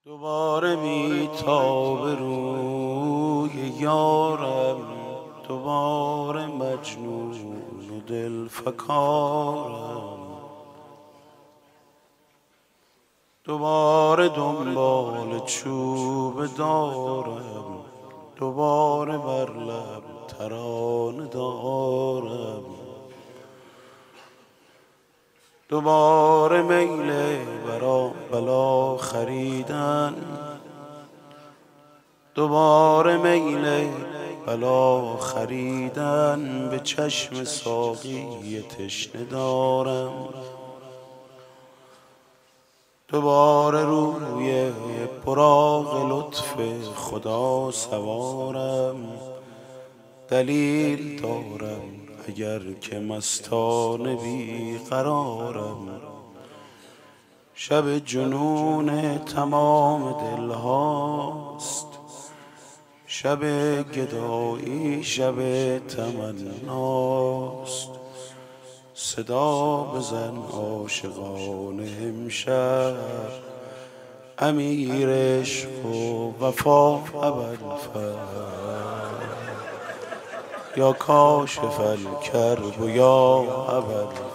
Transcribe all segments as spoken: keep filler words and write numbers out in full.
دوباره بیتاب روی یارم، دوباره مجنون و دل فکارم، دوباره دنبال چوب دارم، دوباره بر لب ترانه دارم، دوباره میل برا بلا خریدن، دوباره میل بلا خریدن به چشم ساقی تشنه دارم، دوباره روی براق لطف خدا سوارم. دلیل دارم اگر که مستانه بی قرارم، شب جنون تمام دلهاست، شب گدایی شب تمناست. صدا بزن عاشقانه امشب، امیر عشق و وفا ابوالفضل، یا کاشف الکرب و یا ابوالفضل.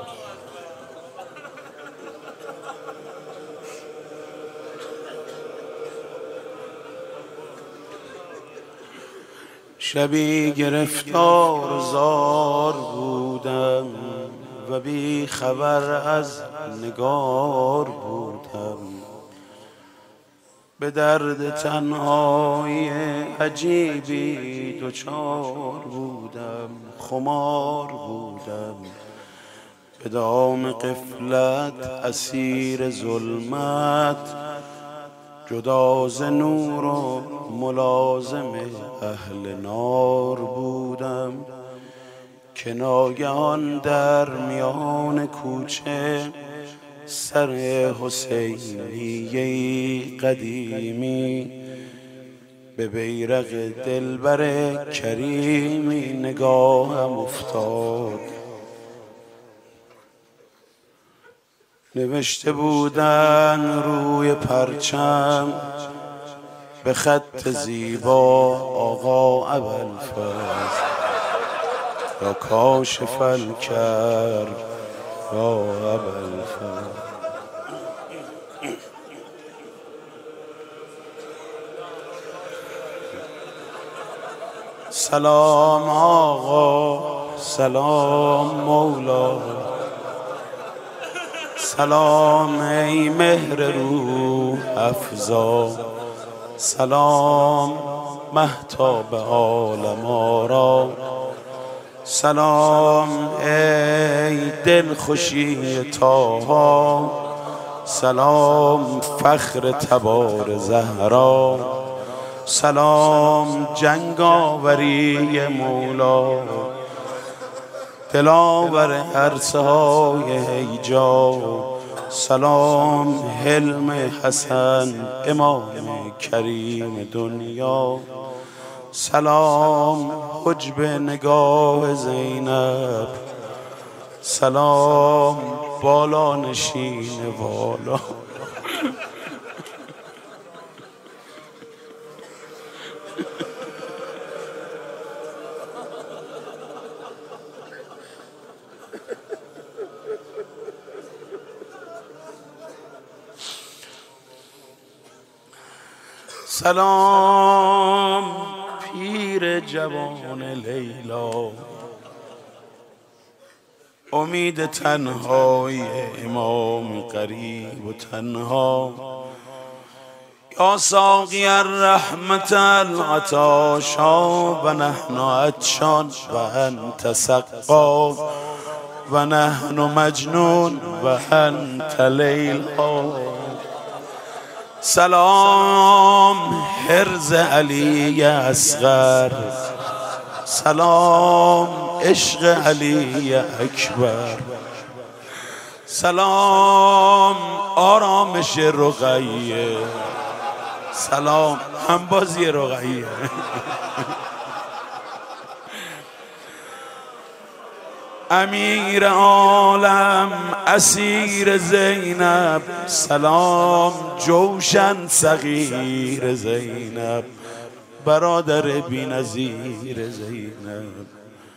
شبی گرفتار زار بودم و بی خبر از نگار بودم، به درد تنهایی عجیبی دچار بودم، خمار بودم به دام غفلت، اسیر ظلمت، جدا ز نور و ملازم اهل نار بودم، که ناگهان در میان کوچه سر حسینیه قدیمی به بیرق دلبر کریمی نگاهم افتاد. نوشته بودن روی پرچم به خط زیبا آقا ابوالفضل، یا کاشف الکرب یا ابوالفضل. سلام آقا، سلام مولا، سلام ای مهر روح افزا، سلام مهتاب عالم آرا، سلام ای دل خوشی طاها، سلام فخر تبار زهرا، سلام جنگاوری مولا، دلاور عرصه های هیجا، سلام حلم حسن امام کریم دنیا، سلام حجب نگاه زینب، سلام بالا نشین والا. سلام پیر جوان لیلا، امید تنهای امام غریب و تنها، یا ساقی الرحمت العطاشا و نحن عطشان و انت سقا و نحن مجنون و انت لیلا. سلام حرز علی اصغر، سلام عشق علی اکبر، سلام آرامش رقیه، سلام همبازی رقیه. امیر عالم اسیر زینب، سلام جوشن صغیر زینب، برادر بی‌نظیر زینب.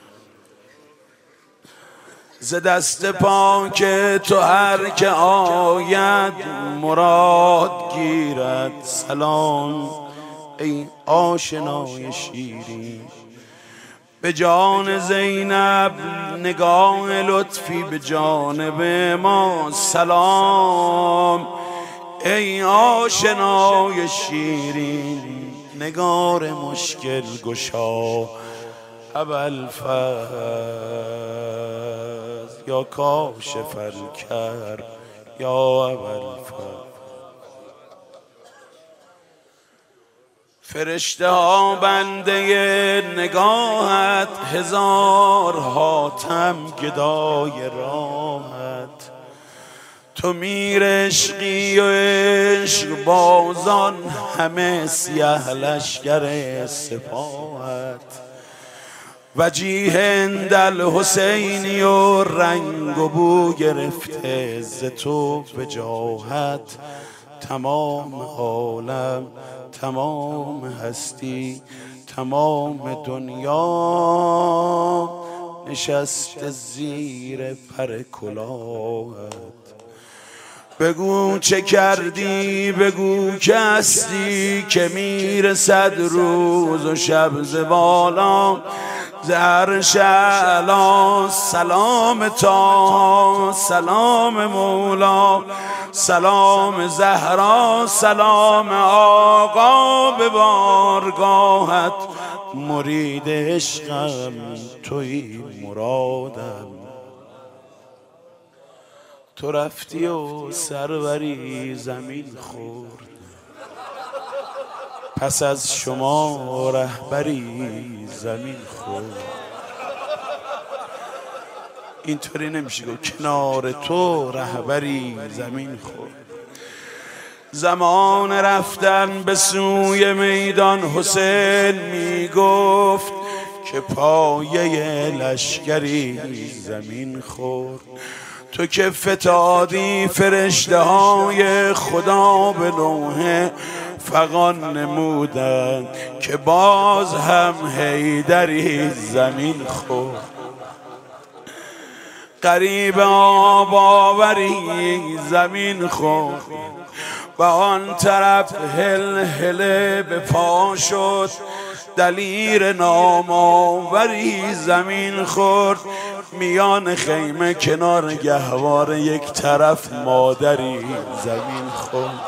ز دست پاک تو هر که آید مراد گیرد، سلام ای آشنای شیرین. به جان زینب نگاه لطفی به جانب ما، سلام ای آشنای شیرین. نگار مشکل گشا ابوالفضل، یا کاشف الکرب یا ابوالفضل. فرشته ها بنده نگاهت، هزار حاتم گدای راحت. تو میر عشقی و عشق بازان، همه سیه لشکر سپاهت. وجیه اندل حسینی و رنگ و بو گرفته ز تو وجاهت. تمام عالم تمام هستی تمام دنیا، نشسته زیر پر کلاهت. بگو چه کردی بگو که هستی، که میرسد روز و شب ز بالا. ز عرش اعلی سلام طه، سلام مولا، سلام زهرا، سلام آقا به بارگاهت. مرید عشقم تویی مرادم، تو رفتی و سروری زمین خورد. پس از شما رهبری زمین خورد. اینطوری نمیشه گفت کنار تو رهبری زمین خورد. زمان رفتن به سوی میدان حسین میگفت، که پایه لشکری زمین خورد. تو که فتادی فرشته های خدا به لوح فغان نمودن، که باز هم حیدری زمین خورد. قریب آب آوری زمین خورد، و آن طرف هل هله به پا شد. دلیر نام آوری زمین خورد. میان خیمه کنار گهواره یک طرف مادری زمین خورد.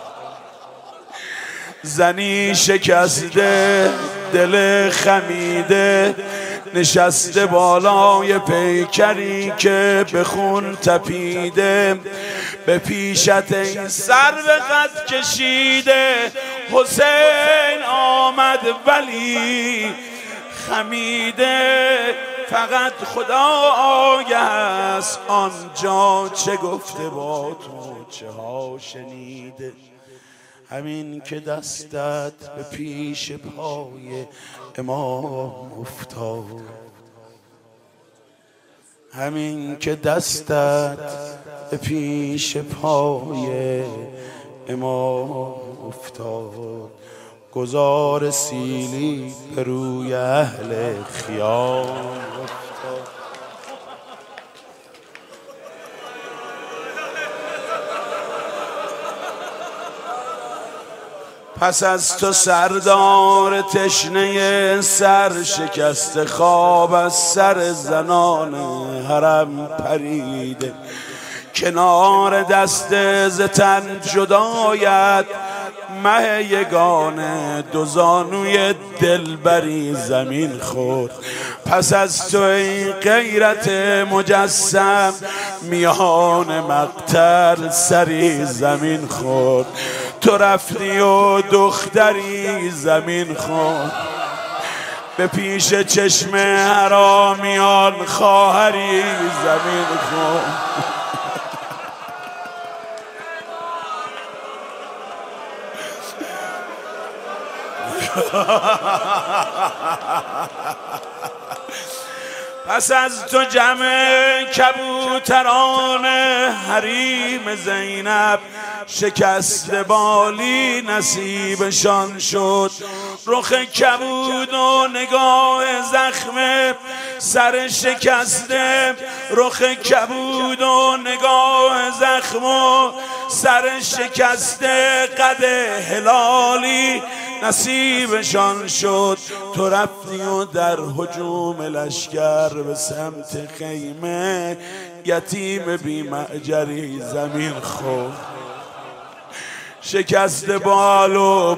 زنی شکسته دل خمیده، نشسته بالای پیکری که به خون تپیده. به پیشت این سر به قد کشیده، حسین آمد ولی خمیده. فقط خدا آگه است آنجا چه گفته با تو چه ها شنیده. همین که دستت به پیش پای امام افتاد، همین که دستت به پیش پای امام افتاد. گذار سیلی به روی اهل خیام افتاد. پس از تو سردار تشنه سر شکست، خواب از سر زنان حرم پریده. کنار دست ز تن جدایت، مه یگانه دو زانوی دلبری زمین خورد. پس از تو این غیرت مجسم، میان مقتل سری زمین خورد. تو رفتی و دختری زمین خورد. به پیش چشم حرامیان خواهری زمین خورد. پس از تو جمع کبوتران حریم زینب شکست بالی نصیبشان شد. رخ کبود و نگاه زخم سر شکسته، رخ کبود و نگاه زخم و سر شکسته، قد هلالی نصیبشان شد. تو رفتی و در هجوم لشکر به سمت خیمه، یتیم بی معجری زمین خورد. شکست بال و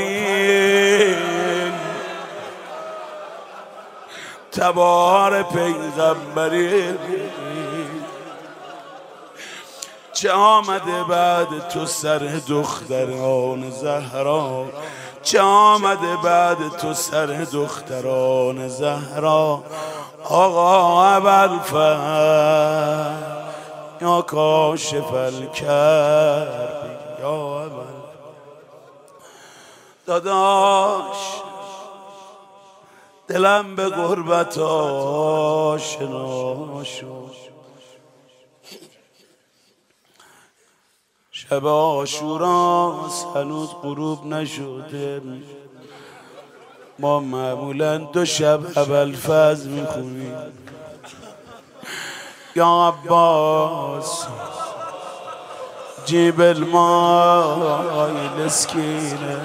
پرین تبار پیغمبری، چه آمده بعد تو سر دختران زهرا، چه آمده بعد تو سر دختران زهرا. آقا ابوالفضل یا کاشف الکرب یا ابوالفضل، داداش دلم به غربت آشنا شد. شب عاشوراست هنوز غروب نشده، ما معمولا دو شب ابوالفضل میخونیم. یا عباس جیب الماء الاسكينة،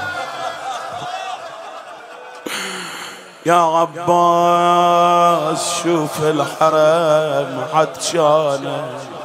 يا عباس شوف الحرم عطشانه.